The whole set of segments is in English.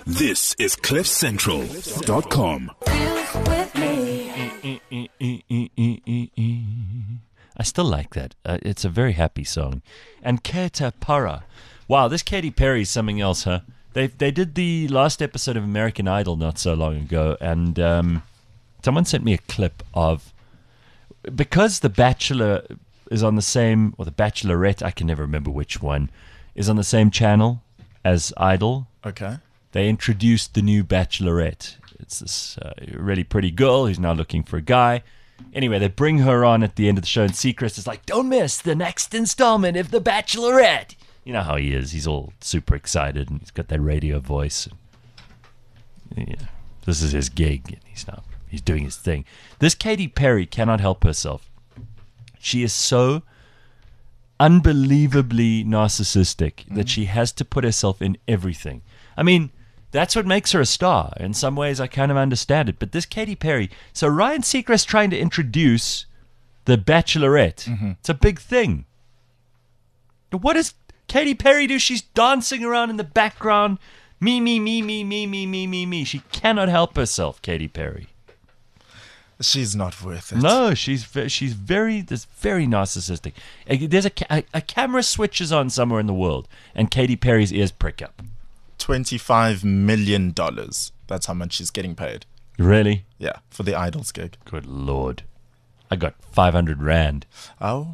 This is CliffCentral.com. I still like that. It's a very happy song. And Keta Para. Wow, this Katy Perry is something else, huh? They did the last episode of American Idol not so long ago, and someone sent me a clip of, because The Bachelor is on the same, or The Bachelorette, I can never remember which one, is on the same channel as Idol. Okay. They introduced the new Bachelorette. It's this really pretty girl who's now looking for a guy. Anyway, they bring her on at the end of the show, and Seacrest is like, don't miss the next installment of The Bachelorette. You know how he is. He's all super excited, and he's got that radio voice. Yeah, this is his gig, and he's doing his thing. This Katy Perry cannot help herself. She is so unbelievably narcissistic that she has to put herself in everything. I mean, that's what makes her a star. In some ways, I kind of understand it. But this Katy Perry... So Ryan Seacrest trying to introduce The Bachelorette. It's a big thing. What does Katy Perry do? She's dancing around in the background. Me. She cannot help herself, Katy Perry. She's not worth it. No, she's very narcissistic. There's a camera switches on somewhere in the world, and Katy Perry's ears prick up. $25 million. That's how much she's getting paid. Really? Yeah, for the Idols gig. Good Lord. I got 500 Rand. Oh,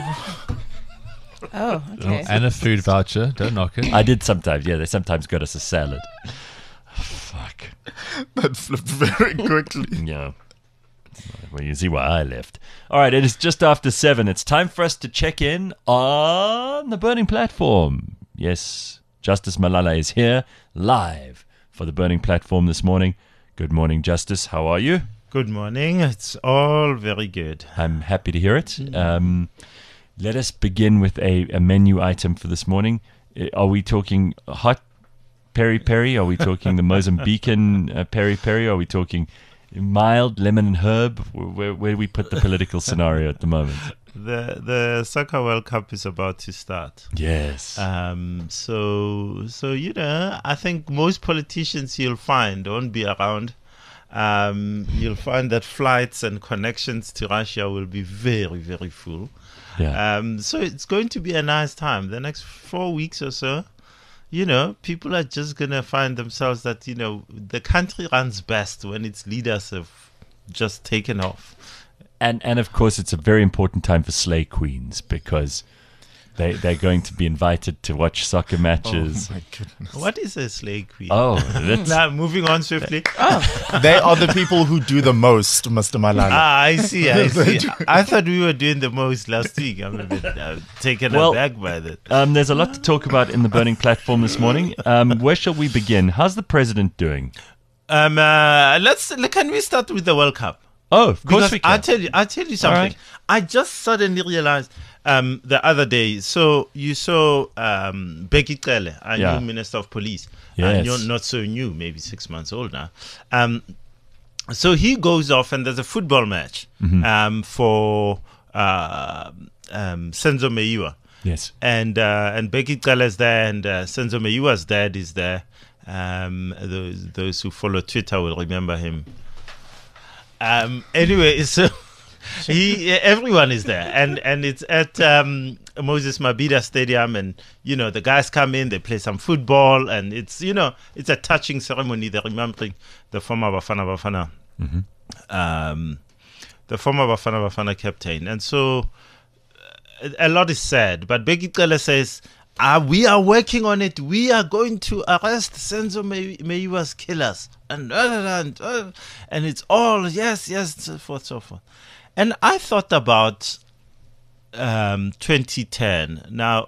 okay. And a food voucher. Don't knock it. I did sometimes, yeah. They sometimes got us a salad. Fuck. that flipped very quickly. Yeah. Well, you see why I left. All right, it is just after 7. It's time for us to check in on the Burning Platform. Yes, Justice Malala is here live for the Burning Platform this morning. Good morning, Justice. How are you? Good morning. It's all very good. I'm happy to hear it. Let us begin with a menu item for this morning. Are we talking hot peri-peri? Are we talking the Mozambican peri-peri? Are we talking mild lemon and herb? Where do we put the political scenario at the moment? The Soccer World Cup is about to start. Yes. So I think most politicians you'll find won't be around. You'll find that flights and connections to Russia will be very, very full. Yeah. So it's going to be a nice time. The next 4 weeks or so, people are just going to find themselves that, the country runs best when its leaders have just taken off. And of course, it's a very important time for Slay Queens because they're going to be invited to watch soccer matches. Oh, my goodness. What is a Slay Queen? Oh, that's... Now, moving on swiftly. They are the people who do the most, Mr. Malala. I see. I thought we were doing the most last week. I'm a bit taken aback by that. There's a lot to talk about in the Burning Platform this morning. Where shall we begin? How's the president doing? Can we start with the World Cup? Oh, of course Because we can. I'll tell you something. Right. I just suddenly realized the other day. So you saw Bheki Cele, our new Minister of Police. Yes. You're not so new, maybe 6 months old now. So he goes off and there's a football match for Senzo Meyiwa. Yes. And Bheki Cele is there, and Senzo Meyiwa's dad is there. Those who follow Twitter will remember him. Anyway, so everyone is there, and it's at Moses Mabhida Stadium, and the guys come in, they play some football, and it's it's a touching ceremony. They're remembering the former Bafana Bafana, the former Bafana Bafana captain, and so a lot is said. But Bheki Cele says, we are working on it. We are going to arrest Senzo Meyiwa's killers. And it's all, yes, so forth. And I thought about 2010. Now,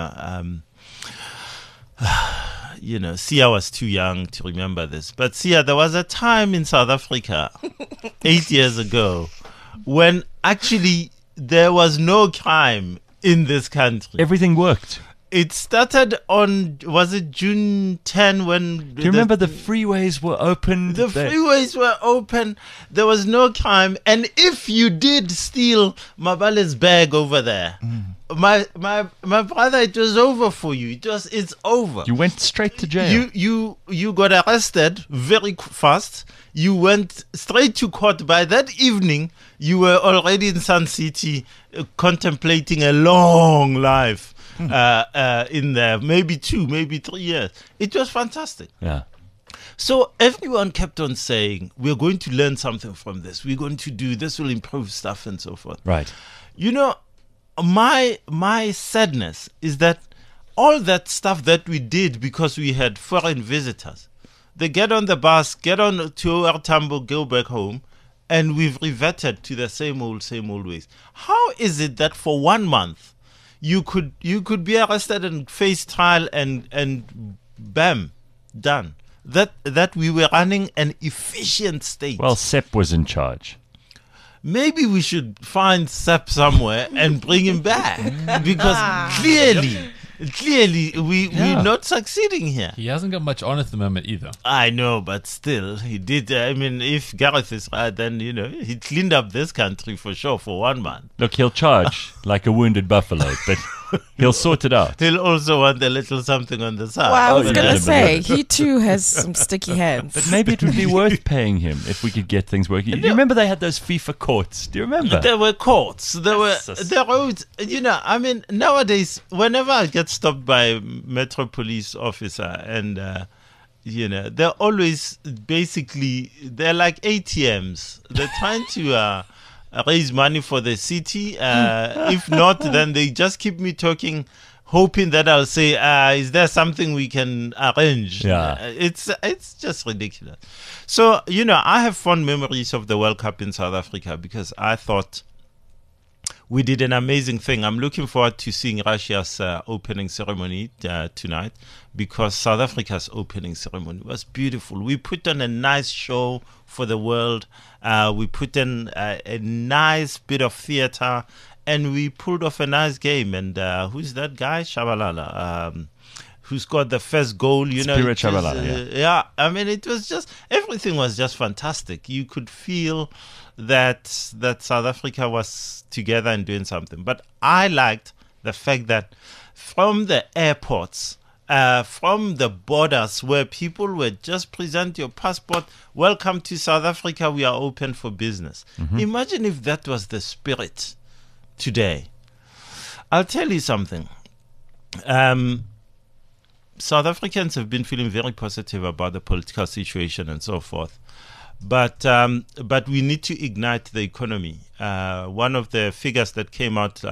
Sia was too young to remember this. But Sia, there was a time in South Africa 8 years ago when actually there was no crime in this country. Everything worked. It started on, was it June 10 when... Do you remember the freeways were open? The freeways were open. There was no crime. And if you did steal Mabale's bag over there, my brother, it was over for you. It's over. You went straight to jail. You got arrested very fast. You went straight to court. By that evening, you were already in Sun City, contemplating a long life in there. Maybe 2, maybe 3 years. It was fantastic. Yeah. So everyone kept on saying, we're going to learn something from this. We're going to do this, will improve stuff and so forth. Right. You know, my sadness is that all that stuff that we did because we had foreign visitors, they get on the bus, get on to our Tambo, go back home, and we've reverted to the same old ways. How is it that for 1 month you could be arrested and face trial and bam, done? That we were running an efficient state. Well, Sepp was in charge. Maybe we should find Sepp somewhere and bring him back, because clearly we're not succeeding here. He hasn't got much on at the moment either. I know, but still, he did. I mean, if Gareth is right, then he cleaned up this country for sure for 1 month. Look, he'll charge like a wounded buffalo, but he'll sort it out. He'll also want a little something on the side. Well, I was yeah. going to say, he too has some sticky hands. But maybe it would be worth paying him if we could get things working. Do you remember they had those FIFA courts? Do you remember? There were courts. There were the roads. I mean, nowadays, whenever I get stopped by a Metro Police officer, and they're always they're like ATMs. They're trying to raise money for the city. If not, then they just keep me talking, hoping that I'll say, "Is there something we can arrange?" Yeah, it's just ridiculous. So I have fond memories of the World Cup in South Africa because I thought we did an amazing thing. I'm looking forward to seeing Russia's opening ceremony tonight, because South Africa's opening ceremony was beautiful. We put on a nice show for the world. We put in a nice bit of theater, and we pulled off a nice game. And who's that guy? Shabalala. Who scored the first goal? Spirit Shabalala. Yeah, I mean, it was just, everything was just fantastic. You could feel that South Africa was together and doing something. But I liked the fact that from the airports, from the borders where people were just present your passport, welcome to South Africa, we are open for business. Mm-hmm. Imagine if that was the spirit today. I'll tell you something. South Africans have been feeling very positive about the political situation and so forth. But we need to ignite the economy. One of the figures that came out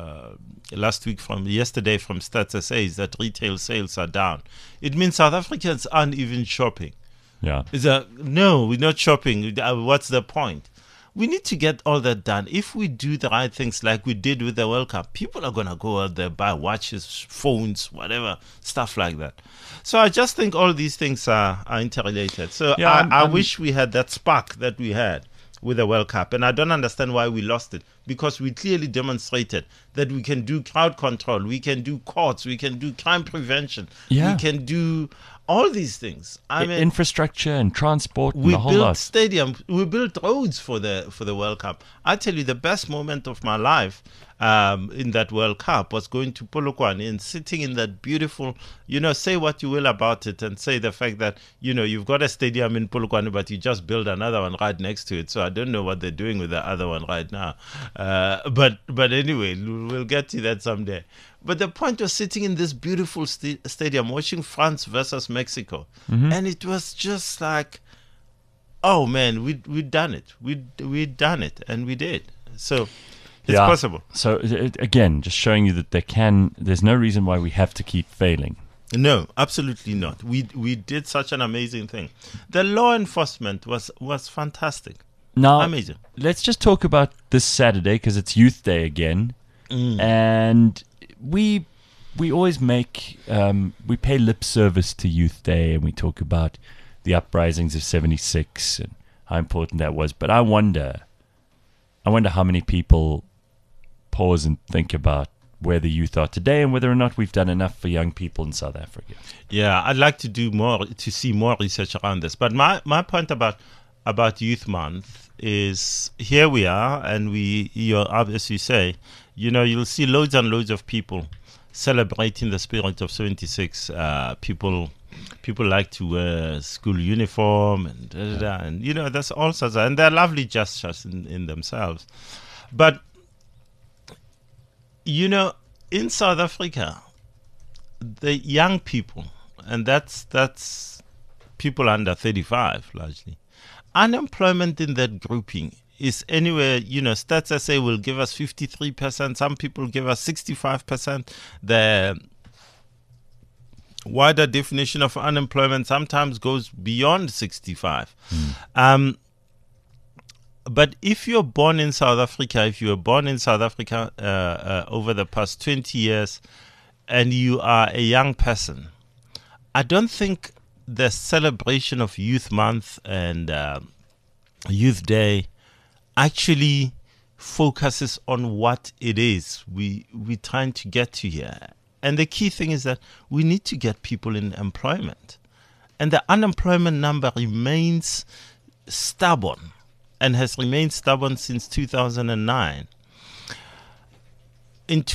yesterday from Stats SA is that retail sales are down. It means South Africans aren't even shopping. Yeah. No, we're not shopping. What's the point? We need to get all that done. If we do the right things like we did with the World Cup, people are going to go out there, buy watches, phones, whatever, stuff like that. So I just think all these things are interrelated. So yeah, I wish we had that spark that we had with the World Cup. And I don't understand why we lost it, because we clearly demonstrated that we can do crowd control, we can do courts, we can do crime prevention, we can do all these things. I mean, infrastructure and transport and we the whole built lot. stadiums, we built roads for the World Cup. I tell you, the best moment of my life in that World Cup was going to Polokwane and sitting in that beautiful, say what you will about it, and say the fact that, you've got a stadium in Polokwane, but you just build another one right next to it. So I don't know what they're doing with the other one right now. But anyway, we'll get to that someday. But the point was sitting in this beautiful stadium, watching France versus Mexico. Mm-hmm. And it was just like, oh man, we'd done it. We'd done it, and we did. So it's possible. So again, just showing you that there's no reason why we have to keep failing. No, absolutely not. We did such an amazing thing. The law enforcement was fantastic. Now, amazing. Let's just talk about this Saturday, because it's Youth Day again. And we always we pay lip service to Youth Day, and we talk about the uprisings of 76 and how important that was. But I wonder how many people pause and think about where the youth are today and whether or not we've done enough for young people in South Africa. Yeah, I'd like to do more, to see more research around this. But my point about Youth Month is, here we are, and as you say, You'll see loads and loads of people celebrating the spirit of 76. People like to wear school uniform and and that's all sorts and they're lovely gestures in themselves. But in South Africa, the young people, and that's people under 35 largely, unemployment in that grouping is anywhere, Stats SA will give us 53%, some people give us 65%. The wider definition of unemployment sometimes goes beyond 65. But if you're born in South Africa, over the past 20 years and you are a young person, I don't think the celebration of Youth Month and Youth Day actually focuses on what it is we're trying to get to here. And the key thing is that we need to get people in employment. And the unemployment number remains stubborn and has remained stubborn since 2009. In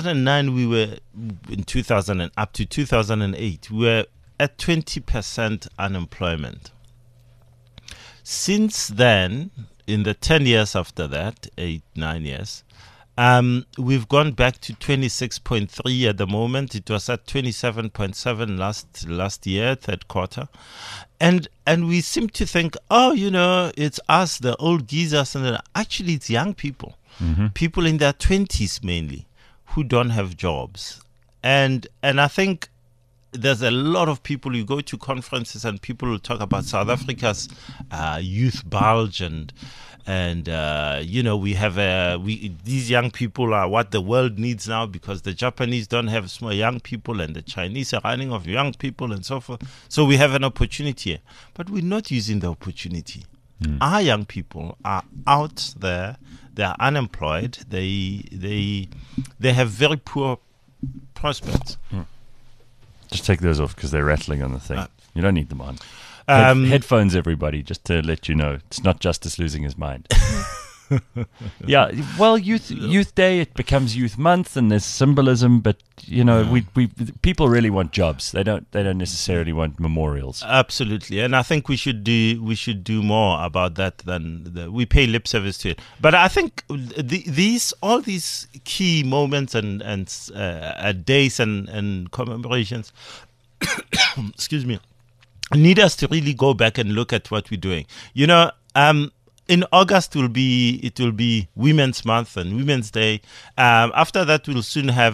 2009, up to 2008, we were at 20% unemployment. Since then, in the 10 years after that, 8-9 years, we've gone back to 26.3 at the moment. It was at 27.7 last year, third quarter. And we seem to think, it's us, the old geezers. And actually, it's young people, people in their 20s mainly, who don't have jobs. And I think there's a lot of people, you go to conferences and people will talk about South Africa's youth bulge and we have these young people are what the world needs now because the Japanese don't have small young people and the Chinese are running off young people and so forth. So we have an opportunity here, but we're not using the opportunity. Our young people are out there. They are unemployed. They have very poor prospects. Just take those off because they're rattling on the thing. You don't need them on. Headphones, everybody, just to let you know. It's not Justice losing his mind. Yeah, well, Youth Day, it becomes Youth Month, and there's symbolism, but we people really want jobs. They don't necessarily want memorials. Absolutely, and I think we should do more about that than we pay lip service to it. But I think all these key moments and days and commemorations, excuse me, need us to really go back and look at what we're doing. In August it will be Women's Month and Women's Day. After that, we'll soon have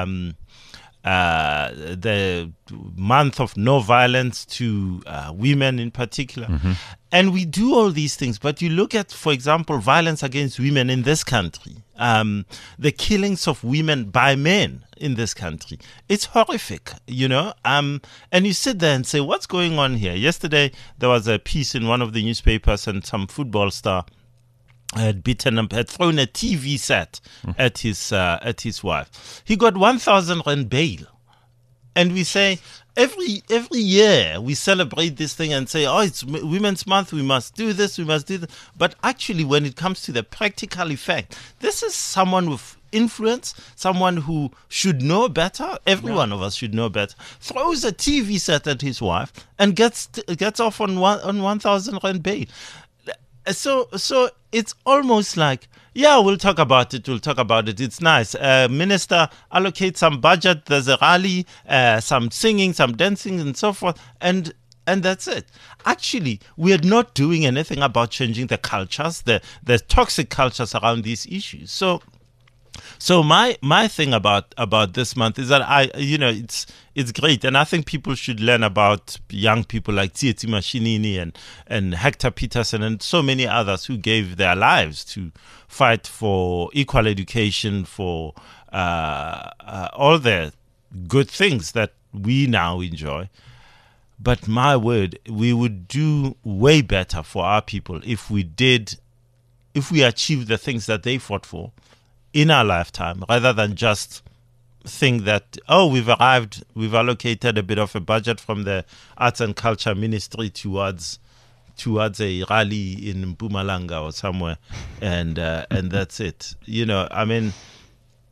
the month of no violence to women in particular. And we do all these things, but you look at, for example, violence against women in this country, the killings of women by men in this country. It's horrific, and you sit there and say, what's going on here? Yesterday, there was a piece in one of the newspapers and some football star had thrown a TV set at his wife. He got 1,000 rand bail. And we say, every year we celebrate this thing and say, it's Women's Month, we must do this, we must do that. But actually, when it comes to the practical effect, this is someone with influence, someone who should know better. Every one of us should know better. Throws a TV set at his wife and gets off on 1,000 rand bail. So it's almost like, we'll talk about it. It's nice. Minister allocates some budget. There's a rally, some singing, some dancing, and so forth. And that's it. Actually, we are not doing anything about changing the cultures, the toxic cultures around these issues. So my thing about this month is that it's great, and I think people should learn about young people like Tsietsi Mashinini and Hector Peterson and so many others who gave their lives to fight for equal education, for all the good things that we now enjoy. But my word, we would do way better for our people if we achieved the things that they fought for in our lifetime, rather than just think that, we've arrived, we've allocated a bit of a budget from the Arts and Culture Ministry towards a rally in Mpumalanga or somewhere, and that's it.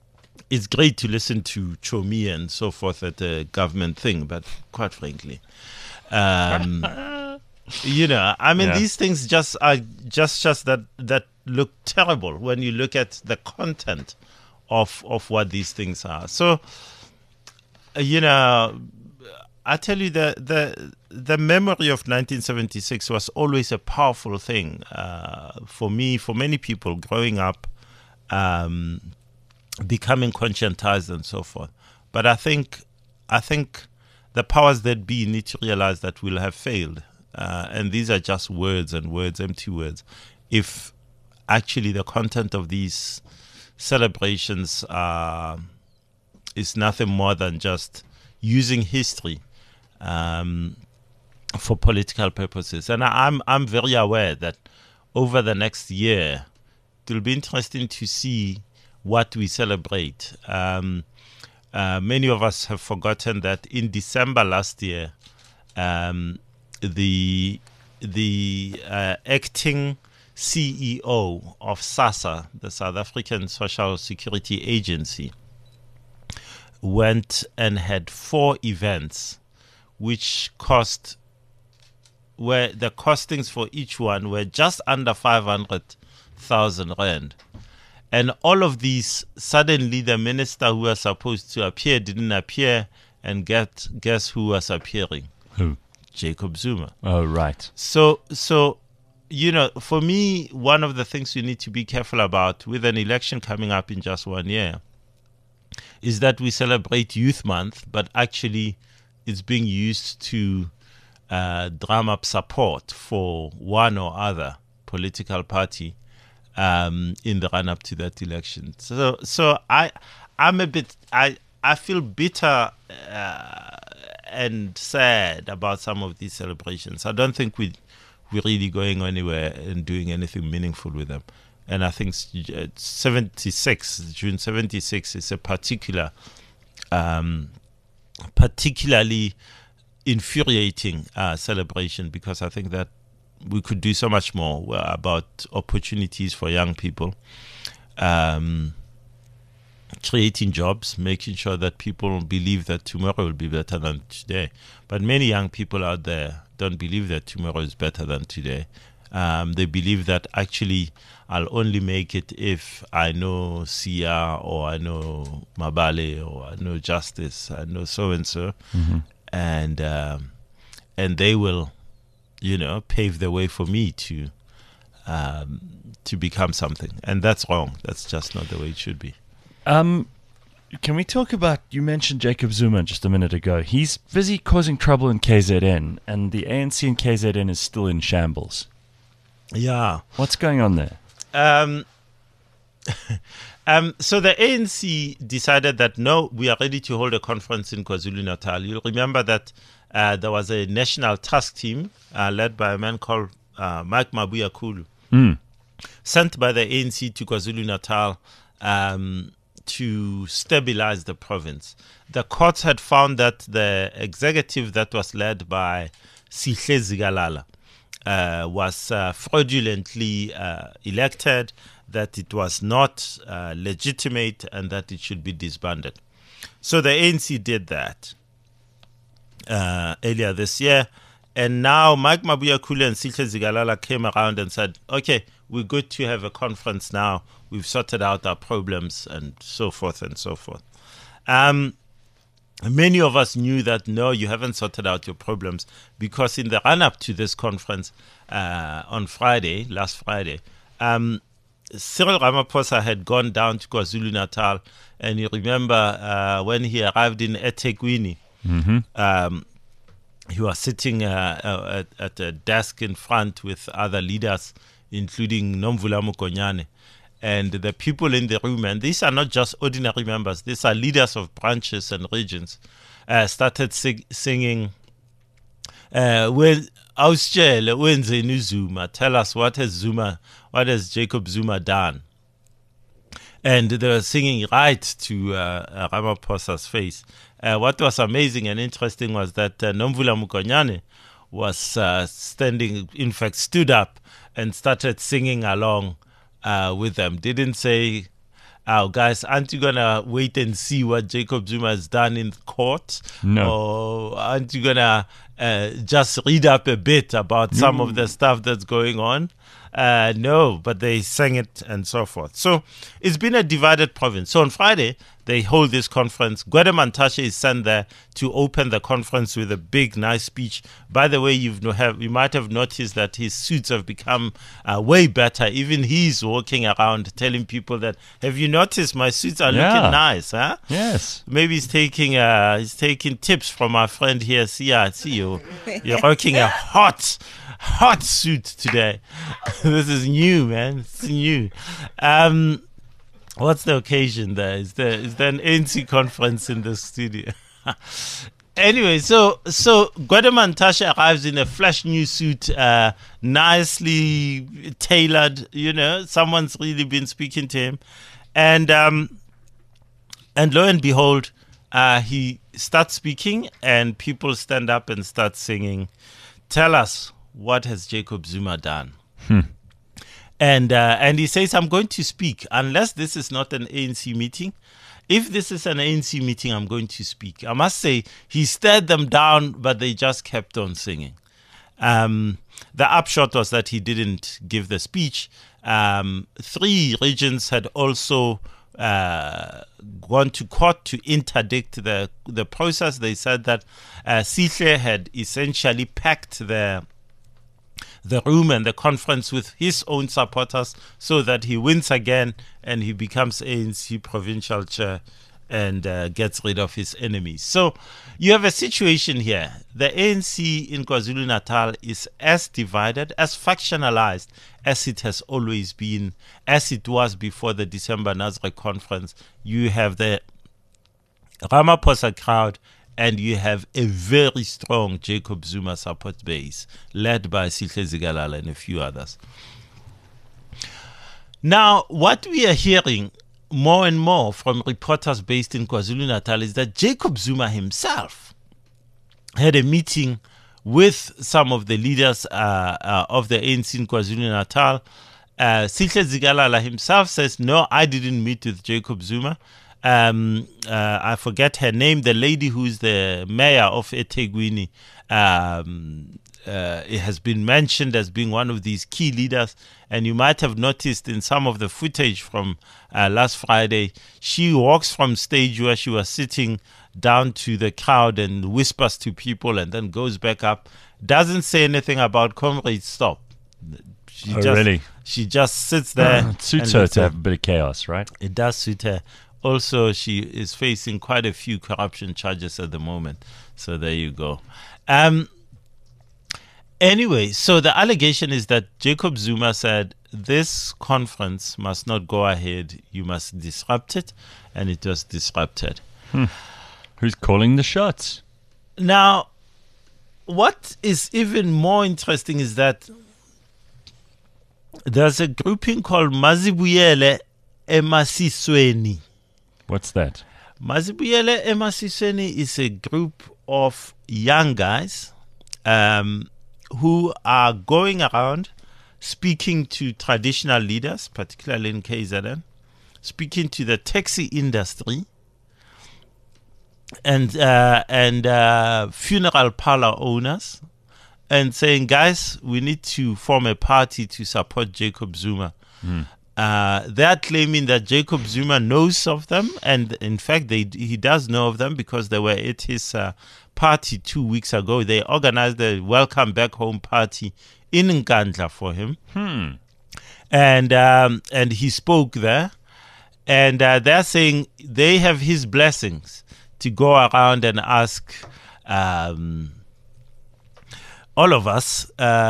it's great to listen to Chomi and so forth at the government thing, but quite frankly, you know, I mean, Yeah. these things just are just that look terrible when you look at the content of what these things are. So, you know, I tell you, the memory of 1976 was always a powerful thing for me, for many people growing up, becoming conscientized and so forth. But I think the powers that be need to realize that we'll have failed, and these are just words and words, empty words. If actually the content of these celebrations is nothing more than just using history for political purposes. And I'm very aware that over the next year, it will be interesting to see what we celebrate. Many of us have forgotten that in December last year, the acting CEO of SASSA, the South African Social Security Agency, went and had 4 events which where the costings for each one were just under 500,000 rand. And all of these, suddenly the minister who was supposed to appear didn't appear, and guess who was appearing? Who? Jacob Zuma. Oh, right. So, you know, for me, one of the things you need to be careful about with an election coming up in just 1 year is that we celebrate Youth Month, but actually it's being used to drum up support for one or other political party in the run-up to that election. So I'm a bit, I feel bitter and sad about some of these celebrations. I don't think we're really going anywhere and doing anything meaningful with them. And I think 76, June 76 is a particularly infuriating celebration, because I think that we could do so much more about opportunities for young people, creating jobs, making sure that people believe that tomorrow will be better than today. But many young people out there don't believe that tomorrow is better than today. They believe that actually I'll only make it if I know Sia, or I know Mabale, or I know Justice, I know so-and-so. Mm-hmm. And they will, you know, pave the way for me to become something. And that's wrong. That's just not the way it should be. Can we talk about, you mentioned Jacob Zuma just a minute ago. He's busy causing trouble in KZN, and the ANC in KZN is still in shambles. Yeah. What's going on there? So the ANC decided that, no, we are ready to hold a conference in KwaZulu-Natal. You'll remember that there was a national task team led by a man called Mike Mabuya Kulu, sent by the ANC to KwaZulu-Natal to stabilize the province. The courts had found that the executive that was led by Sihle Zigalala was fraudulently elected, that it was not legitimate, and that it should be disbanded. So the ANC did that earlier this year, and now Mike Mabuya Kulu and Sihle Zigalala came around and said, okay, we're good to have a conference now. We've sorted out our problems, and so forth and so forth. Many of us knew that, no, you haven't sorted out your problems, because in the run-up to this conference on Friday, last Friday, Cyril Ramaphosa had gone down to KwaZulu-Natal, and you remember when he arrived in eThekwini, he was sitting at a desk in front with other leaders, including Nomvula Mokonyane. And the people in the room, and these are not just ordinary members, these are leaders of branches and regions, started singing, Ausstelle, wenzeni Zuma, tell us what has Jacob Zuma done? And they were singing right to Ramaphosa's face. What was amazing and interesting was that Nomvula Mokonyane was stood up and started singing along with them. Didn't say guys, aren't you gonna wait and see what Jacob Zuma has done in court? No. Or aren't you gonna just read up a bit about some of the stuff that's going on? No, but they sang it and so forth. So it's been a divided province. So on Friday, they hold this conference. Gwede Mantashe is sent there to open the conference with a big, nice speech. By the way, you might have noticed that his suits have become way better. Even he's walking around telling people that, have you noticed my suits are looking nice? Huh? Yes. Maybe he's taking tips from our friend here. See you. You're rocking a hot suit today. This is new, man. It's new. What's the occasion there? Is there an ANC conference in the studio? Anyway, so Gwede Mantashe arrives in a fresh new suit, nicely tailored. Someone's really been speaking to him, and lo and behold, he starts speaking, and people stand up and start singing. Tell us, what has Jacob Zuma done? And he says, I'm going to speak unless this is not an ANC meeting. If this is an ANC meeting, I'm going to speak. I must say, he stared them down, but they just kept on singing. The upshot was that he didn't give the speech. 3 regions had also gone to court to interdict the process. They said that Sihle had essentially packed the room and the conference with his own supporters so that he wins again and he becomes ANC provincial chair and gets rid of his enemies. So you have a situation here. The ANC in KwaZulu-Natal is as divided, as factionalized as it has always been, as it was before the December Nasrec conference. You have the Ramaphosa crowd, and you have a very strong Jacob Zuma support base led by Sihle Zikalala and a few others. Now, what we are hearing more and more from reporters based in KwaZulu-Natal is that Jacob Zuma himself had a meeting with some of the leaders of the ANC in KwaZulu-Natal. Sihle Zikalala himself says, no, I didn't meet with Jacob Zuma. I forget her name, the lady who's the mayor of eThekwini. It has been mentioned as being one of these key leaders, and you might have noticed in some of the footage from last Friday, she walks from stage where she was sitting down to the crowd and whispers to people and then goes back up. Doesn't say anything about comrades stop. Really? She just sits there. It suits her to have a bit of chaos, right? It does suit her. Also, she is facing quite a few corruption charges at the moment. So there you go. Anyway, so the allegation is that Jacob Zuma said, this conference must not go ahead. You must disrupt it. And it was disrupted. Who's calling the shots? Now, what is even more interesting is that there's a grouping called Mazibuyele Emasisweni. What's that? Mazibuyele Emasisweni is a group of young guys who are going around speaking to traditional leaders, particularly in KZN, speaking to the taxi industry and funeral parlor owners, and saying, guys, we need to form a party to support Jacob Zuma. They are claiming that Jacob Zuma knows of them, and in fact, he does know of them because they were at his party 2 weeks ago. They organized a welcome back home party in Nkandla for him, and he spoke there, and they're saying they have his blessings to go around and ask all of us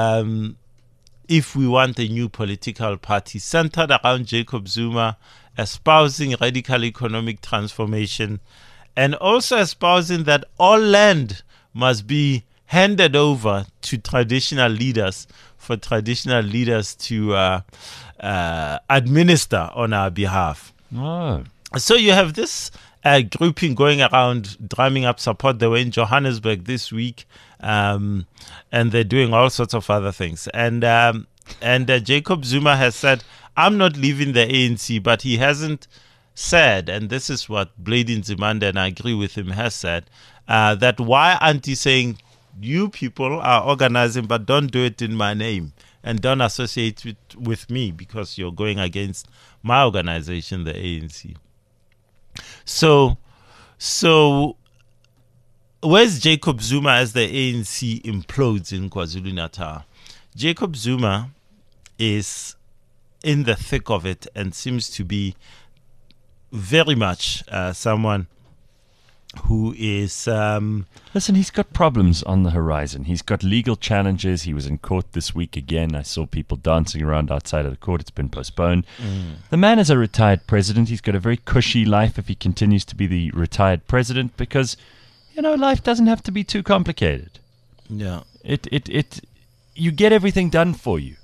if we want a new political party centered around Jacob Zuma, espousing radical economic transformation, and also espousing that all land must be handed over to traditional leaders for traditional leaders to administer on our behalf. Oh. So you have this grouping going around drumming up support. They were in Johannesburg this week, and they're doing all sorts of other things. And Jacob Zuma has said, I'm not leaving the ANC, but he hasn't said, and this is what Blade Nzimande, and I agree with him, has said, that why aren't you saying you people are organizing, but don't do it in my name and don't associate it with me because you're going against my organization, the ANC. So where's Jacob Zuma as the ANC implodes in KwaZulu-Natal? Jacob Zuma is in the thick of it and seems to be very much someone who is... Listen, he's got problems on the horizon. He's got legal challenges. He was in court this week again. I saw people dancing around outside of the court. It's been postponed. The man is a retired president. He's got a very cushy life if he continues to be the retired president because, life doesn't have to be too complicated. Yeah. You get everything done for you.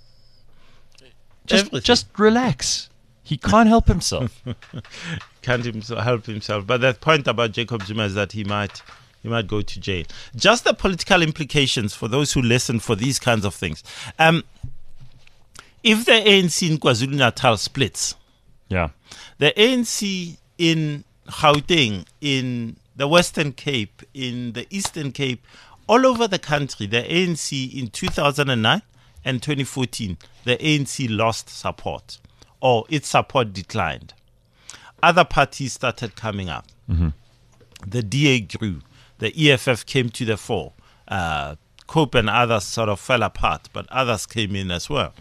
Just relax. He can't help himself. Can't help himself. But that point about Jacob Zuma is that he might go to jail. Just the political implications for those who listen for these kinds of things. If the ANC in KwaZulu-Natal splits, Yeah. the ANC in Gauteng, in the Western Cape, in the Eastern Cape, all over the country, the ANC in 2009 and 2014, the ANC lost support, or its support declined. Other parties started coming up. The DA grew. The EFF came to the fore. COPE and others sort of fell apart, but others came in as well.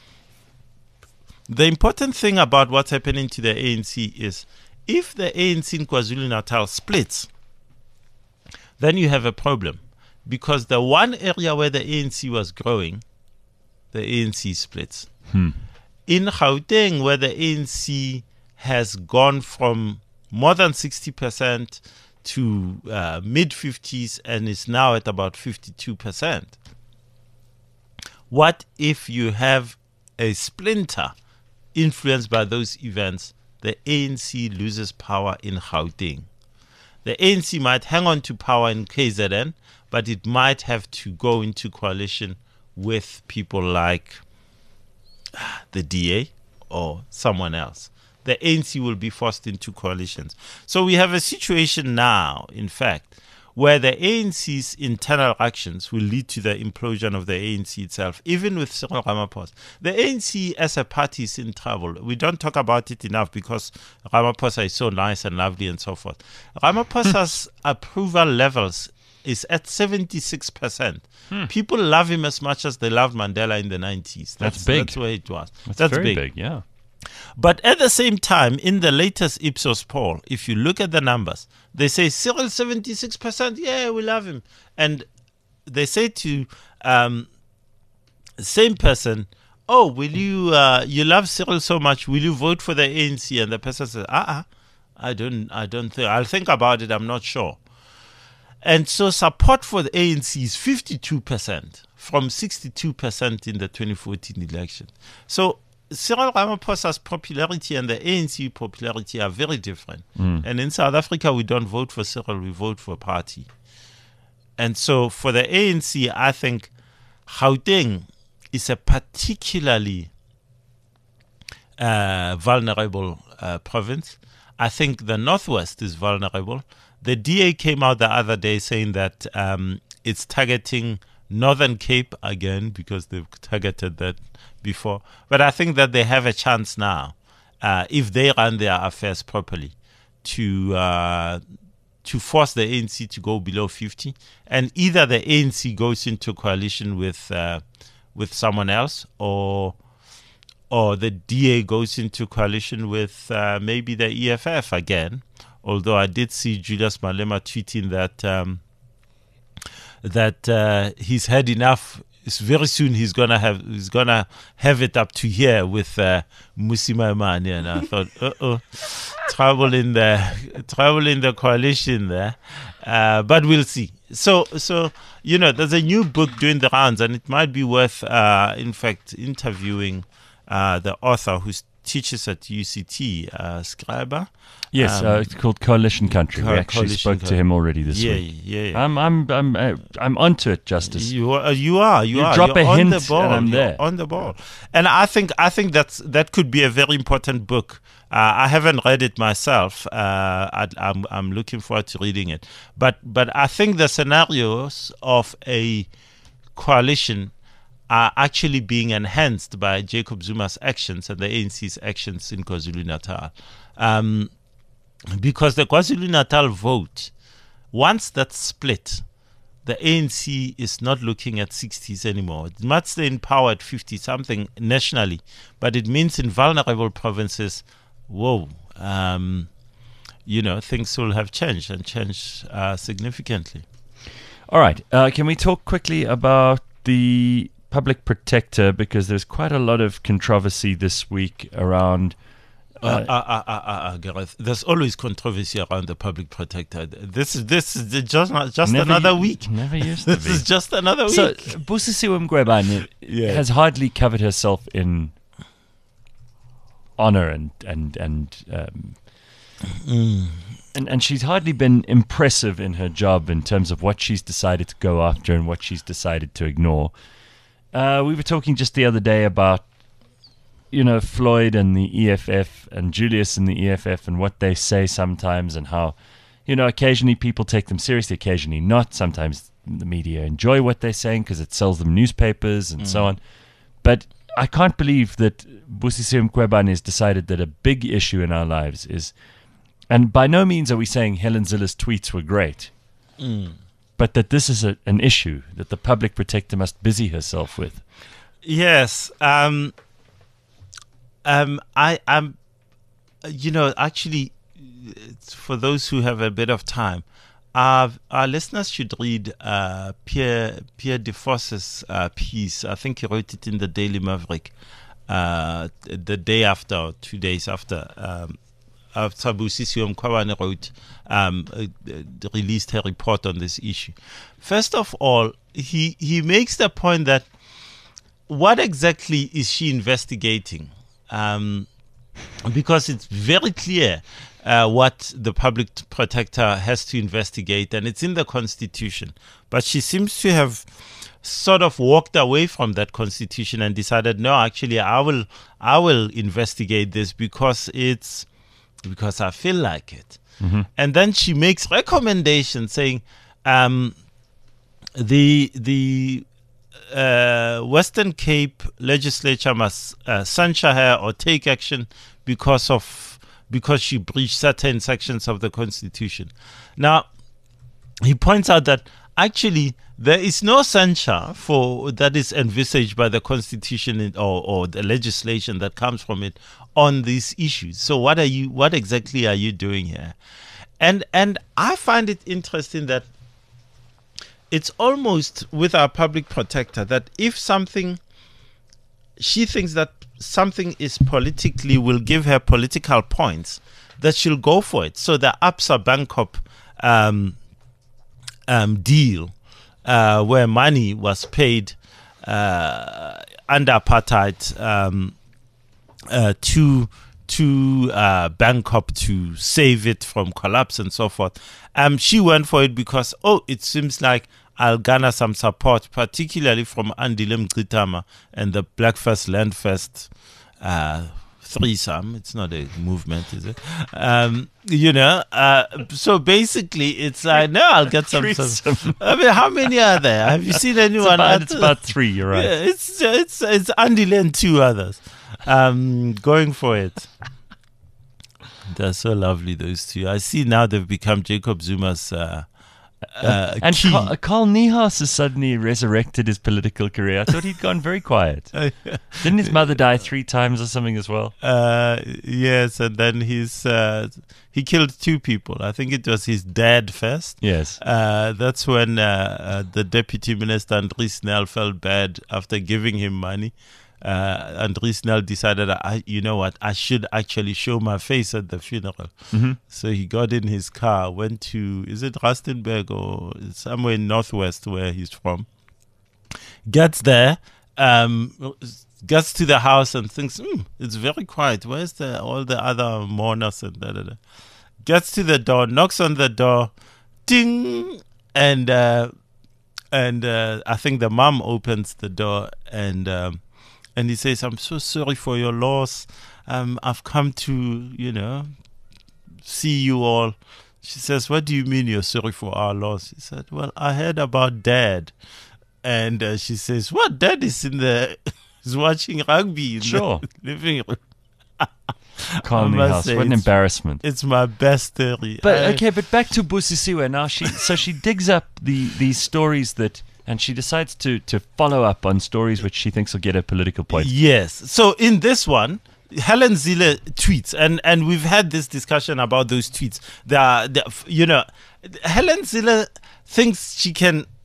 The important thing about what's happening to the ANC is if the ANC in KwaZulu-Natal splits, then you have a problem. Because the one area where the ANC was growing, the ANC splits. In Gauteng, where the ANC has gone from more than 60% to mid-50s and is now at about 52%. What if you have a splinter influenced by those events? The ANC loses power in Gauteng. The ANC might hang on to power in KZN, but it might have to go into coalition with people like the DA or someone else. The ANC will be forced into coalitions. So we have a situation now, in fact, where the ANC's internal actions will lead to the implosion of the ANC itself, even with Cyril Ramaphosa. The ANC as a party is in trouble. We don't talk about it enough because Ramaphosa is so nice and lovely and so forth. Ramaphosa's approval levels is at 76%. People love him as much as they loved Mandela in the 90s. That's big. That's where it was. That's very big, yeah. But at the same time, in the latest Ipsos poll, if you look at the numbers, they say Cyril 76%, yeah, we love him. And they say to same person, oh, will you, you love Cyril so much, will you vote for the ANC? And the person says, I don't think, I'll think about it, I'm not sure. And so support for the ANC is 52% from 62% in the 2014 election. So Cyril Ramaphosa's popularity and the ANC popularity are very different. And in South Africa, we don't vote for Cyril, we vote for party. And so for the ANC, I think Gauteng is a particularly vulnerable province. I think the Northwest is vulnerable. The DA came out the other day saying that it's targeting Northern Cape again because they've targeted that before. But I think that they have a chance now, if they run their affairs properly, to force the ANC to go below 50. And either the ANC goes into coalition with someone else, or the DA goes into coalition with maybe the EFF again. Although I did see Julius Malema tweeting that he's had enough. It's very soon he's gonna have it up to here with Mmusi Maimane, and I thought, trouble in the coalition there. But we'll see. So there's a new book doing the rounds, and it might be worth, in fact, interviewing the author who's teaches at UCT, Scriber. Yes, it's called Coalition Country. We actually Coalition spoke to him already this Yeah, week. yeah. I'm onto it, Justice. You are. You You're drop a on hint the ball. and I'm You're there. on the ball. And I think that could be a very important book. I haven't read it myself. I'm looking forward to reading it. But I think the scenarios of a coalition are actually being enhanced by Jacob Zuma's actions and the ANC's actions in KwaZulu-Natal. Because the KwaZulu-Natal vote, once that's split, the ANC is not looking at 60s anymore. It might stay in power at 50-something nationally, but it means in vulnerable provinces, things will have changed and changed significantly. All right. Can we talk quickly about the public protector? Because there's quite a lot of controversy this week around... Gareth, there's always controversy around the public protector. This is just another week. Never used to be. This is just another week. So Busisiwe Mqwebane has hardly covered herself in honor and she's hardly been impressive in her job in terms of what she's decided to go after and what she's decided to ignore. We were talking just the other day about Floyd and the EFF and Julius and the EFF and what they say sometimes and how, occasionally people take them seriously, occasionally not. Sometimes the media enjoy what they're saying because it sells them newspapers and so on. But I can't believe that Busisiwe Mqwebane has decided that a big issue in our lives is, and by no means are we saying Helen Zille's tweets were great, but that this is an issue that the public protector must busy herself with. Yes. Actually, for those who have a bit of time, our listeners should read Pierre De Vos's piece. I think he wrote it in the Daily Maverick the day after, or 2 days after Busisiwe Mqwebane released her report on this issue. First of all, he makes the point that what exactly is she investigating? Because it's very clear what the public protector has to investigate, and it's in the Constitution. But she seems to have sort of walked away from that Constitution and decided, no, actually, I will investigate this because I feel like it. Mm-hmm. And then she makes recommendations saying the Western Cape legislature must censure her or take action because she breached certain sections of the Constitution. Now, he points out that actually there is no censure that is envisaged by the Constitution or the legislation that comes from it on these issues. So what exactly are you doing here? And I find it interesting that it's almost with our public protector that if she thinks that something is politically will give her political points, that she'll go for it. So the Absa Bancorp deal, where money was paid under apartheid to Bancorp to save it from collapse and so forth. She went for it because it seems like I'll garner some support, particularly from Andile Mngxitama and the Black First Land First threesome. It's not a movement, is it? So basically, it's like, no, I'll get some. I mean, how many are there? Have you seen anyone? It's about 3. You're right. Yeah, it's Andile and 2 others going for it. They're so lovely, those 2. I see now they've become Jacob Zuma's. And Carl Niehaus has suddenly resurrected his political career. I thought he'd gone very quiet. Didn't his mother die 3 times or something as well? Yes, and then he killed 2 people. I think it was his dad first. Yes. That's when the deputy minister Andries Nel felt bad after giving him money. Andries Nel decided, you know what, I should actually show my face at the funeral. Mm-hmm. So he got in his car, went to, is it Rustenburg or somewhere in Northwest where he's from? Gets there, Gets to the house and thinks, it's very quiet. Where's all the other mourners and da da da? Gets to the door, knocks on the door, ding, and I think the mom opens the door and he says, "I'm so sorry for your loss. I've come to see you all." She says, "What do you mean you're sorry for our loss?" He said, "Well, I heard about Dad." And she says, "What? Dad is is watching rugby in Sure. the living room." Calming I must house. say What an embarrassment. It's my best theory. But back to Busisiwe now. She digs up these stories and she decides to follow up on stories which she thinks will get her political point. Yes. So in this one, Helen Zille tweets, and we've had this discussion about those tweets. Helen Zille thinks she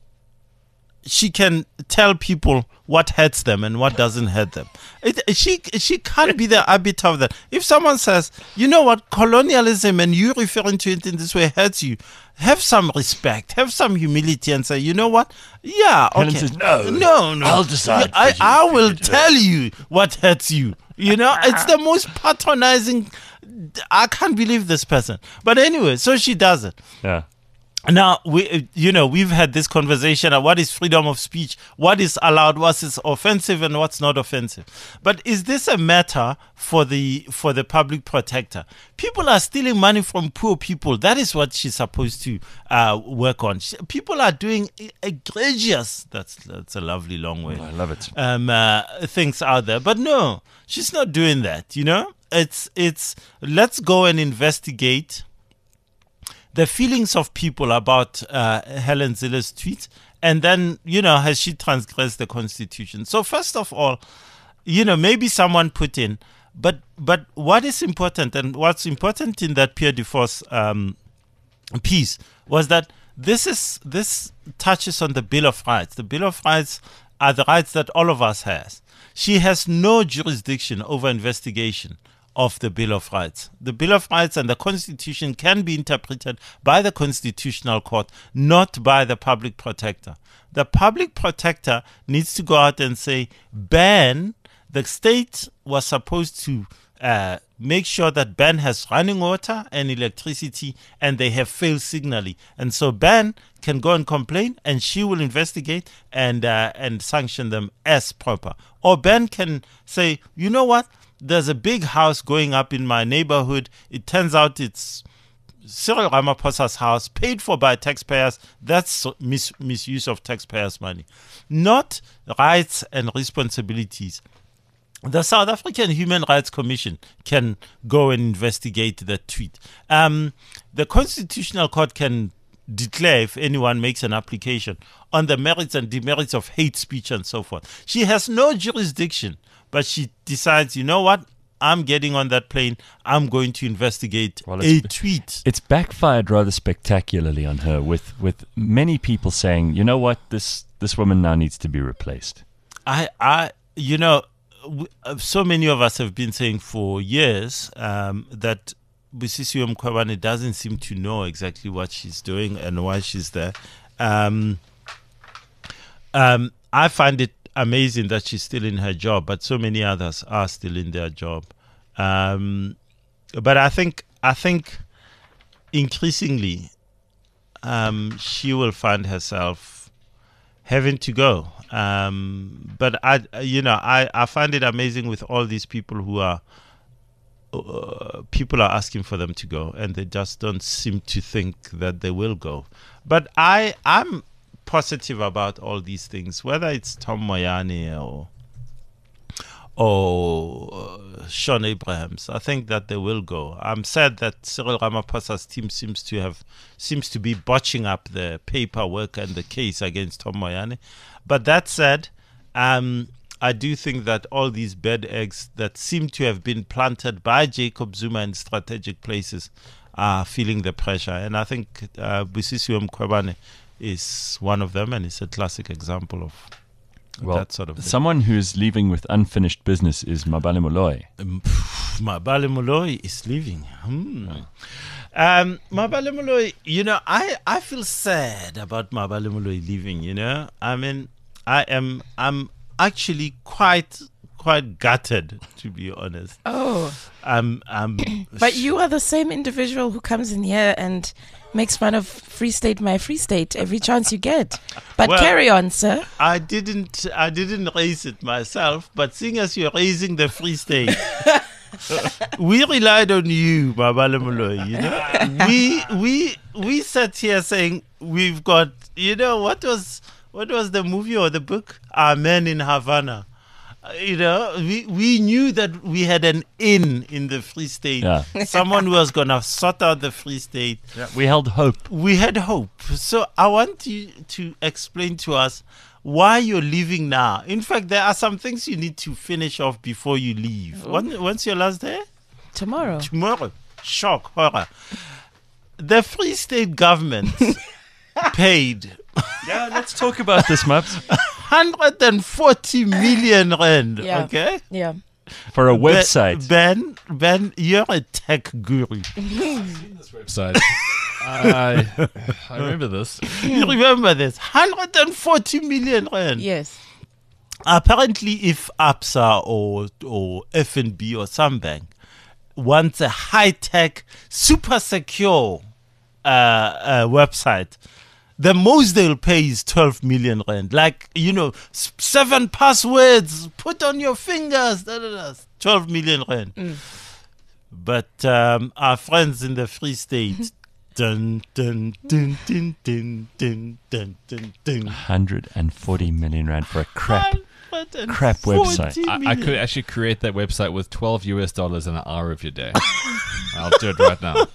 can tell people what hurts them and what doesn't hurt them. She can't be the arbiter of that. If someone says, "You know what, colonialism and you referring to it in this way hurts you," have some respect, have some humility, and say, "You know what? Yeah, okay. Helen says, no, I'll decide for you I if will it tell you what hurts you." It's the most patronizing. I can't believe this person. But anyway, so she does it. Yeah. Now, we've had this conversation of what is freedom of speech, what is allowed, what is offensive and what's not offensive. But is this a matter for the public protector? People are stealing money from poor people. That is what she's supposed to work on. People are doing egregious, that's a lovely long way. I love it. Things out there. But no, she's not doing that, It's let's go and investigate the feelings of people about Helen Zille's tweet, and then, has she transgressed the Constitution? So first of all, maybe someone put in, but what is important, and what's important in that Pierre Duforce piece was that this touches on the Bill of Rights. The Bill of Rights are the rights that all of us has. She has no jurisdiction over investigation of the Bill of Rights. The Bill of Rights and the Constitution can be interpreted by the Constitutional Court, not by the public protector. The public protector needs to go out and say, the state was supposed to make sure that Ben has running water and electricity, and they have failed signally. And so Ben can go and complain, and she will investigate and sanction them as proper. Or Ben can say, "You know what? There's a big house going up in my neighborhood. It turns out it's Cyril Ramaphosa's house, paid for by taxpayers." That's misuse of taxpayers' money. Not rights and responsibilities. The South African Human Rights Commission can go and investigate the tweet. The Constitutional Court can declare if anyone makes an application on the merits and demerits of hate speech and so forth. She has no jurisdiction. But she decides, you know what? I'm getting on that plane. I'm going to investigate a tweet. It's backfired rather spectacularly on her, with many people saying, "You know what? This woman now needs to be replaced." So many of us have been saying for years that Busisiwe Mkhwebane doesn't seem to know exactly what she's doing and why she's there. I find it amazing that she's still in her job, but so many others are still in their job. But I think increasingly she will find herself having to go. But I find it amazing with all these people who are people are asking for them to go, and they just don't seem to think that they will go. But I'm positive about all these things, whether it's Tom Moyane or Sean Abrahams. I think that they will go. I'm sad that Cyril Ramaphosa's team seems to be botching up the paperwork and the case against Tom Moyane. But that said, I do think that all these bed eggs that seem to have been planted by Jacob Zuma in strategic places are feeling the pressure. And I think Busisiwe Mkhwebane is one of them, and it's a classic example of that sort of thing. Someone who's leaving with unfinished business is Mabale Moloi. Mabale Moloi is leaving. Mabale Moloi, I feel sad about Mabale Moloi leaving, I mean, I'm actually quite quite gutted, to be honest. Oh, I'm but you are the same individual who comes in here and makes fun of Free State, my Free State, every chance you get. But Well- carry on, sir. I didn't raise it myself, but seeing as you're raising the Free State, we relied on you, Mabale Moloi. You know, we sat here saying we've got. You know what was the movie or the book? Our Men in Havana. You know, we knew that we had an in the Free State. Yeah. Someone who was gonna sort out the Free State. We held hope. We had hope. So I want you to explain to us why you're leaving now. In fact, there are some things you need to finish off before you leave. When's your last day? Tomorrow. Tomorrow. Shock, horror. The Free State government paid Yeah, let's talk about this, Maps. 140 million rand. Yeah. Okay? Yeah. For a website. Ben, you're a tech guru. Website. I remember this. You remember this? 140 million rand. Yes. Apparently, if APSA or FNB or some bank wants a high-tech, super secure website, the most they'll pay is 12 million rand. Like, 7 passwords, put on your fingers, 12 million rand. But our friends in the Free State, dun, dun, dun, dun, dun, dun, dun, dun, dun. 140 million rand for a crap. 140 website. I million. could actually create that website with $12 in an hour of your day. I'll do it right now.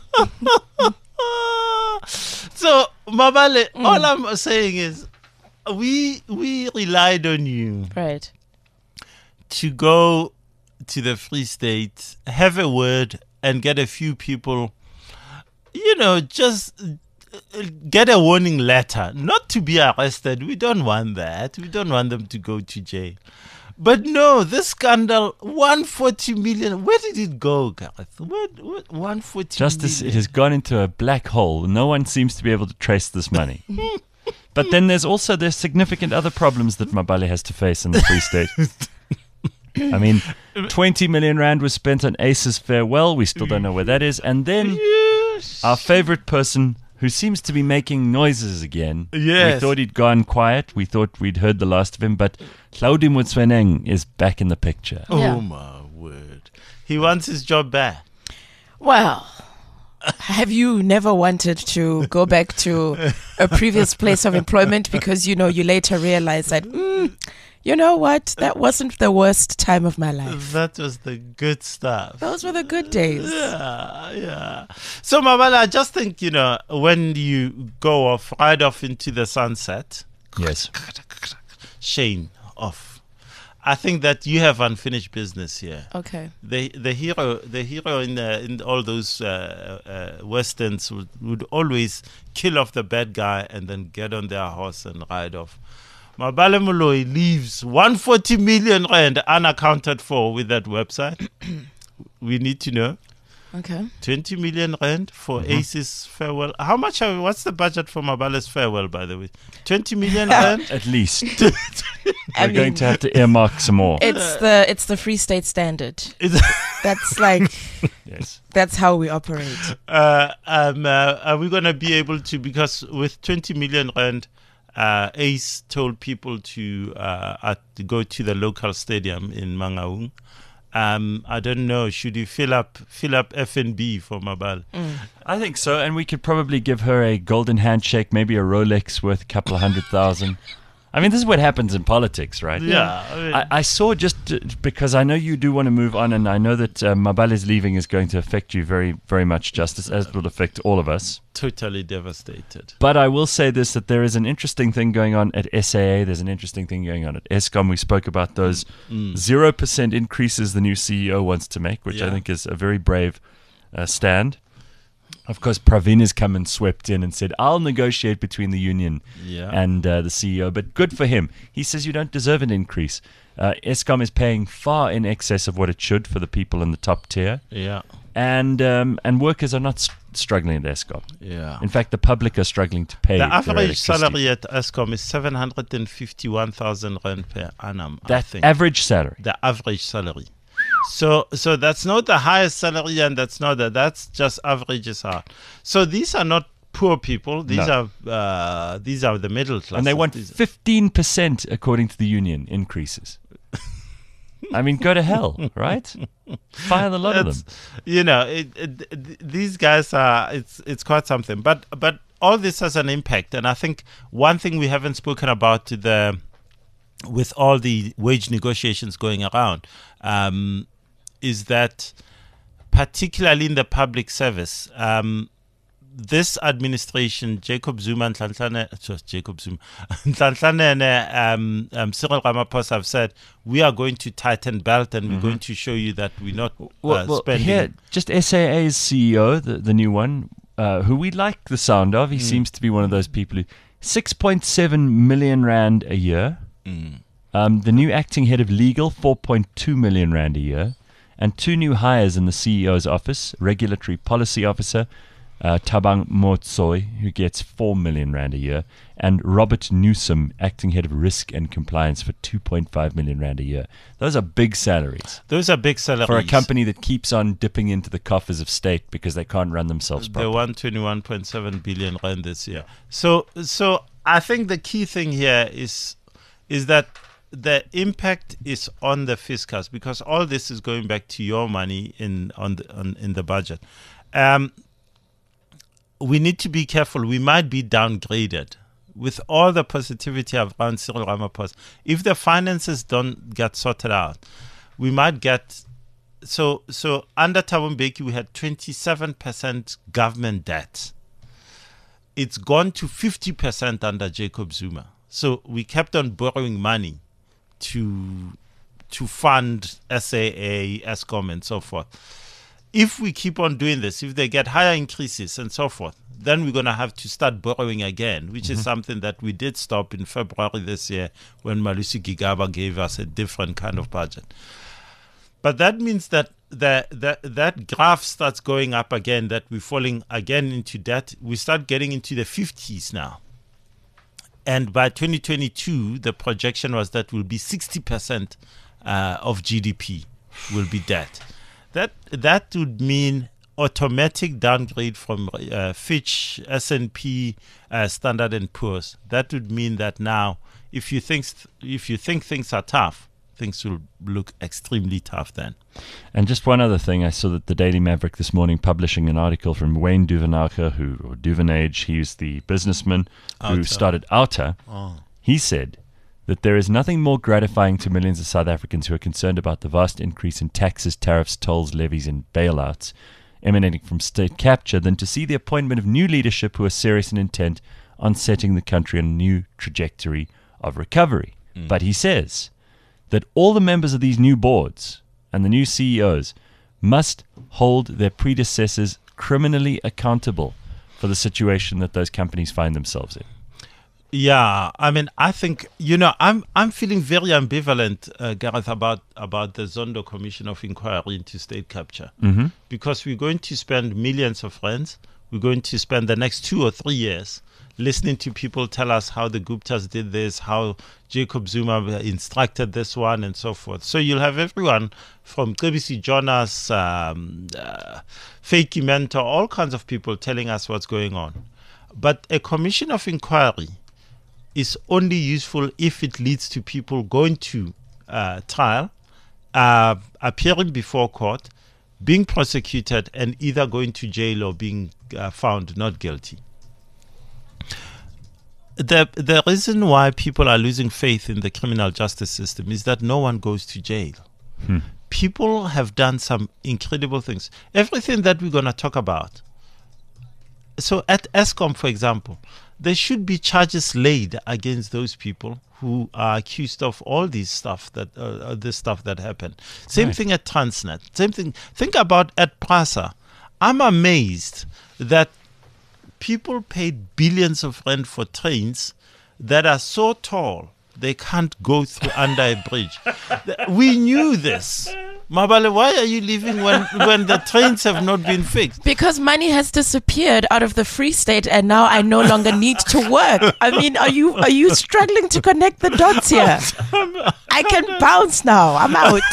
So, Mabale, all I'm saying is we relied on you Right. to go to the Free State, have a word, and get a few people, just get a warning letter, not to be arrested. We don't want that. We don't want them to go to jail. But no, this scandal, 140 million. Where did it go, Gareth? Where 140 Justice, it million? has gone into a black hole. No one seems to be able to trace this money. But then there's significant other problems that Mabale has to face in the Free State. I mean, 20 million rand was spent on Ace's farewell. We still don't know where that is. And then our favorite person, who seems to be making noises again. Yes. We thought he'd gone quiet. We thought we'd heard the last of him. But Claudio Motsoeneng is back in the picture. Yeah. Oh, my word. He wants his job back. Well, have you never wanted to go back to a previous place of employment because, you later realize that, you know what? That wasn't the worst time of my life. That was the good stuff. Those were the good days. Yeah. So, Mabala, I just think, when you go ride off into the sunset, Yes. Shane off. I think that you have unfinished business here. Okay. The hero in all those westerns would always kill off the bad guy and then get on their horse and ride off. Mabale Moloi leaves 140 million rand unaccounted for with that website. We need to know. Okay. 20 million rand for Ace's farewell. How much? What's the budget for Mabale's farewell, by the way? 20 million rand? At least. I We're going mean, to have to earmark some more. it's the Free State standard. That's Yes. that's how we operate. Are we going to be able to, because with 20 million rand, Ace told people to go to the local stadium in Mangaung. I don't know. Should you fill up FNB for Mabal? I think so. And we could probably give her a golden handshake, maybe a Rolex worth a couple of 100,000. I mean, this is what happens in politics, right? Yeah. I mean, I saw just because I know you do want to move on, and I know that Mabale's leaving is going to affect you very, very much, Justice, as it will affect all of us. totally devastated. But I will say this, that there is an interesting thing going on at SAA. There's an interesting thing going on at Eskom. We spoke about those 0% increases the new CEO wants to make, which I Yeah. think is a very brave stand. Of course, Pravin has come and swept in and said, I'll negotiate between the union and the CEO. But good for him. He says you don't deserve an increase. Eskom is paying far in excess of what it should for the people in the top tier. Yeah. and workers are not struggling at Eskom. Yeah. In fact, the public are struggling to pay The their average electricity. salary at Eskom is 751,000 rand per annum. I That think. average salary. The average salary. So that's not the highest salary, and that's just averages out. So these are not poor people. These are the middle class. And they want 15%, according to the union, increases. I mean, go to hell, right? Fire the lot of them. These guys are. It's quite something. But all this has an impact, and I think one thing we haven't spoken about with all the wage negotiations going around, is that particularly in the public service, this administration, Jacob Zuma and Nhlanhla and Cyril Ramaphosa have said, we are going to tighten belt and we're going to show you that we're not spending. Here, just SAA's CEO, the new one, who we like the sound of. He seems to be one of those people who 6.7 million rand a year. The new acting head of legal, 4.2 million rand a year. And 2 new hires in the CEO's office, regulatory policy officer, Thabang Motsoy, who gets 4 million rand a year, and Robert Newsom, acting head of risk and compliance, for 2.5 million rand a year. Those are big salaries. Those are big salaries. For a company that keeps on dipping into the coffers of state because they can't run themselves They properly. won 21.7 billion rand this year. So I think the key thing here is that the impact is on the fiscus, because all this is going back to your money in the budget. We need to be careful. We might be downgraded with all the positivity around Cyril Ramaphosa. If the finances don't get sorted out, we might get. So under Thabo Mbeki, we had 27% government debt. It's gone to 50% under Jacob Zuma. So we kept on borrowing money to fund SAA, Eskom, and so forth. If we keep on doing this, if they get higher increases and so forth, then we're going to have to start borrowing again, which is something that we did stop in February this year when Malusi Gigaba gave us a different kind of budget. But that means that that graph starts going up again, that we're falling again into debt. We start getting into the 50s now. And by 2022, the projection was that will be 60% of GDP will be debt. That would mean automatic downgrade from Fitch, S&P, Standard & Poor's. That would mean that now, if you think things are tough, things will look extremely tough then. And just one other thing, I saw that the Daily Maverick this morning publishing an article from Wayne Duvenage, or Duvenage, he's the businessman who started Outer. He said that there is nothing more gratifying to millions of South Africans who are concerned about the vast increase in taxes, tariffs, tolls, levies, and bailouts emanating from state capture than to see the appointment of new leadership who are serious in intent on setting the country on a new trajectory of recovery. But he says that all the members of these new boards and the new CEOs must hold their predecessors criminally accountable for the situation that those companies find themselves in. Yeah, I mean, I think, I'm feeling very ambivalent, Gareth, about the Zondo Commission of Inquiry into State Capture. Because we're going to spend millions of rands. We're going to spend the next 2 or 3 years listening to people tell us how the Guptas did this, how Jacob Zuma instructed this one, and so forth. So you'll have everyone from Cebisi Jonas, Fakey Mentor, all kinds of people telling us what's going on. But a commission of inquiry is only useful if it leads to people going to trial, appearing before court, being prosecuted, and either going to jail or being found not guilty. The reason why people are losing faith in the criminal justice system is that no one goes to jail. People have done some incredible things. Everything that we're going to talk about. So at Eskom, for example, there should be charges laid against those people who are accused of all this stuff that happened. Same thing at Transnet. Same thing. Think about at PRASA. I'm amazed that people paid billions of rand for trains that are so tall they can't go through under a bridge. We knew this. Mabale, why are you leaving when the trains have not been fixed? Because money has disappeared out of the Free State, and now I no longer need to work. I mean, are you struggling to connect the dots here? I can bounce now. I'm out.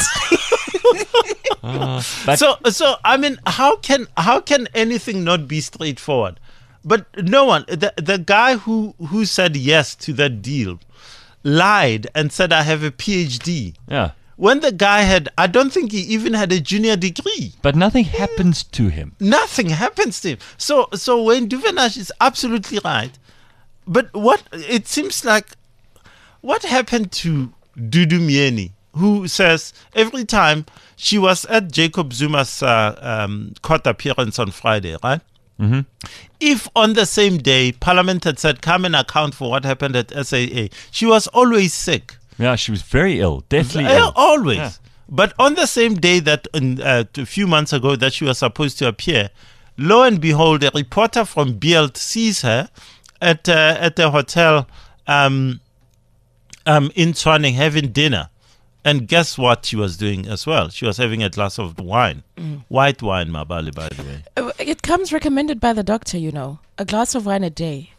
But So I mean, how can anything not be straightforward? But no one, the guy who said yes to that deal lied and said, I have a PhD. yeah, When the guy I don't think he even had a junior degree. but nothing happens to him. Nothing happens to him. So Wayne Duvenage is absolutely right. But it seems like, what happened to Dudu Myeni, who says every time she was at Jacob Zuma's court appearance on Friday, right? Mm-hmm. If on the same day Parliament had said, come and account for what happened at SAA, she was always sick. Yeah, she was very ill, deathly ill. Always. Yeah. But on the same day that a few months ago that she was supposed to appear, lo and behold, a reporter from BL sees her at a hotel in Tshwane having dinner. And guess what she was doing as well? She was having a glass of wine. White wine, Mabale, by the way. It comes recommended by the doctor, you know. A glass of wine a day.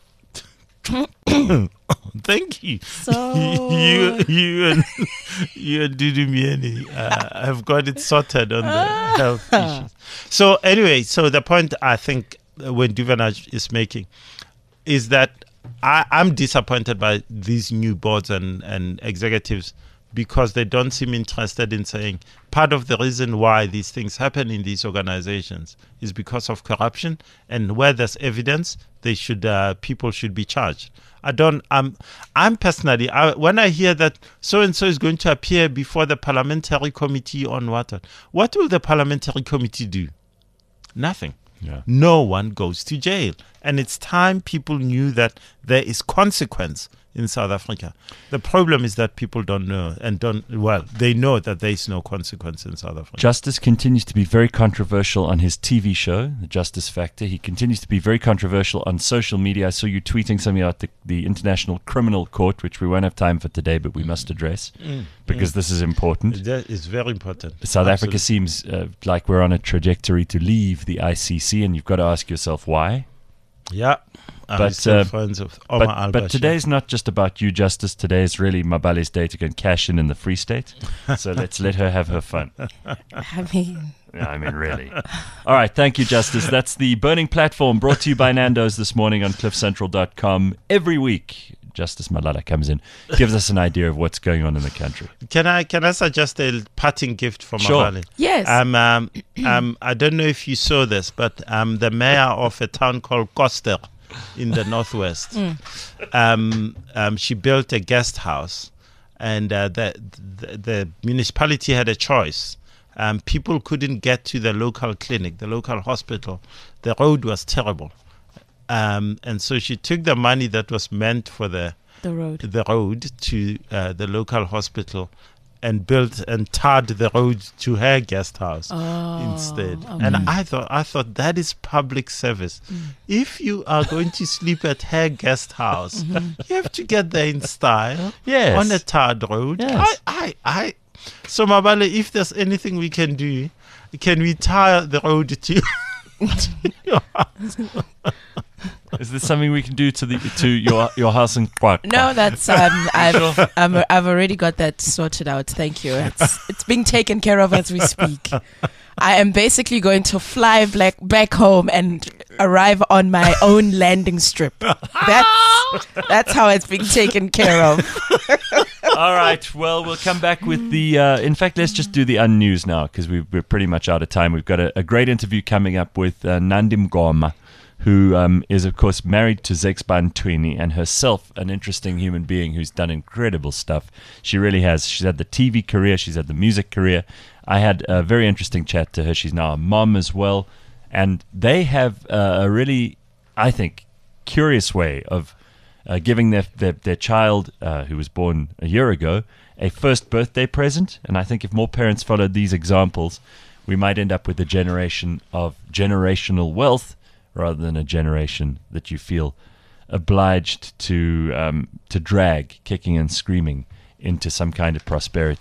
Thank you. So You and Dudu Myeni have got it sorted on the health issues. So anyway, so the point I think when Duvenage is making is that I'm disappointed by these new boards and executives, because they don't seem interested in saying part of the reason why these things happen in these organizations is because of corruption, and where there's evidence, people should be charged. I'm personally, when I hear that so-and-so is going to appear before the parliamentary committee on what will the parliamentary committee do? Nothing. Yeah. No one goes to jail. And it's time people knew that there is consequence in South Africa. The problem is that people don't know they know that there is no consequence in South Africa. Justice continues to be very controversial on his TV show, The Justice Factor. He continues to be very controversial on social media. I saw you tweeting something about the International Criminal Court, which we won't have time for today, but we must address because this is important. That is very important. South Absolutely. Africa seems like we're on a trajectory to leave the ICC, and you've got to ask yourself why. Yeah. But, still friends of Omar al-Bashir. But today's not just about you, Justice. Today is really Mabale's day to go and cash in the Free State. So let's let her have her fun. I mean, Yeah, I mean, really. All right, thank you, Justice. That's the Burning Platform, brought to you by Nando's this morning on cliffcentral.com. Every week, Justice Malala comes in, gives us an idea of what's going on in the country. Can I suggest a parting gift for Sure. Mabale? yes. I don't know if you saw this, but the mayor of a town called Koster in the northwest, she built a guest house, and the municipality had a choice. People couldn't get to the local clinic, the local hospital. The road was terrible. And so she took the money that was meant for the road to the local hospital and built and tarred the road to her guest house instead. okay. And I thought that is public service. If you are going to sleep at her guest house, you have to get there in style. Yes. On a tarred road. Yes. So Mabale, if there's anything we can do, can we tar the road to your house? Is this something we can do to your house in Kwak? No, that's I've already got that sorted out. Thank you. It's being taken care of as we speak. I am basically going to fly back home and arrive on my own landing strip. That's how it's being taken care of. All right. Well, we'll come back with the. In fact, let's just do the unnews now because we're pretty much out of time. We've got a great interview coming up with Nandi Mngoma, who is, of course, married to Zexban Twini, and herself an interesting human being who's done incredible stuff. She really has. She's had the TV career. She's had the music career. I had a very interesting chat to her. She's now a mom as well. And they have a really, I think, curious way of giving their child, who was born a year ago, a first birthday present. And I think if more parents followed these examples, we might end up with a generation of generational wealth rather than a generation that you feel obliged to drag, kicking and screaming, into some kind of prosperity.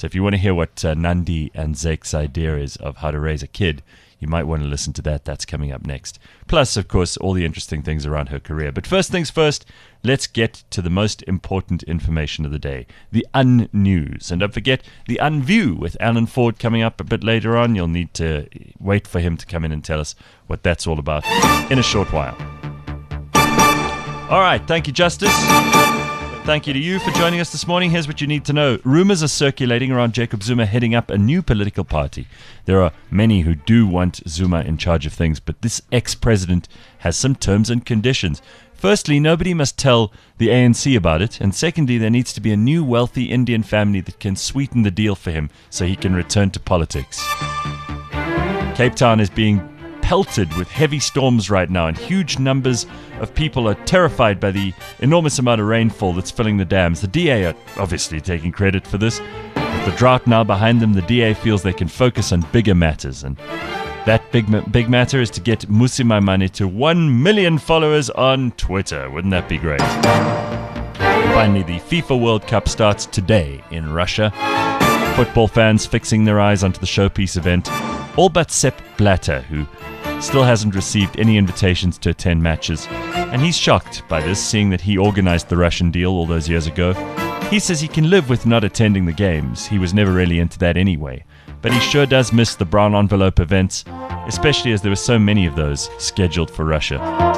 So if you want to hear what Nandi and Zake's idea is of how to raise a kid, you might want to listen to that. That's coming up next. Plus, of course, all the interesting things around her career. But first things first, let's get to the most important information of the day, the Un-News. And don't forget, the Un-View with Alan Ford coming up a bit later on. You'll need to wait for him to come in and tell us what that's all about in a short while. All right, thank you, Justice. Thank you to you for joining us this morning. Here's what you need to know. Rumors are circulating around Jacob Zuma heading up a new political party. There are many who do want Zuma in charge of things, but this ex-president has some terms and conditions. Firstly, nobody must tell the ANC about it. And secondly, there needs to be a new wealthy Indian family that can sweeten the deal for him so he can return to politics. Cape Town is being pelted with heavy storms right now, and huge numbers of people are terrified by the enormous amount of rainfall that's filling the dams. The DA are obviously taking credit for this. With the drought now behind them, the DA feels they can focus on bigger matters, and that big matter is to get Mmusi Maimane to 1 million followers on Twitter. Wouldn't that be great? Finally, the FIFA World Cup starts today in Russia. Football fans fixing their eyes onto the showpiece event, all but Sepp Blatter, who still hasn't received any invitations to attend matches. And he's shocked by this, seeing that he organized the Russian deal all those years ago. He says he can live with not attending the games. He was never really into that anyway. But he sure does miss the brown envelope events, especially as there were so many of those scheduled for Russia.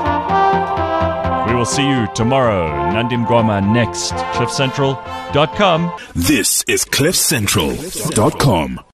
We will see you tomorrow. Nandi Mngoma next. CliffCentral.com. This is CliffCentral.com.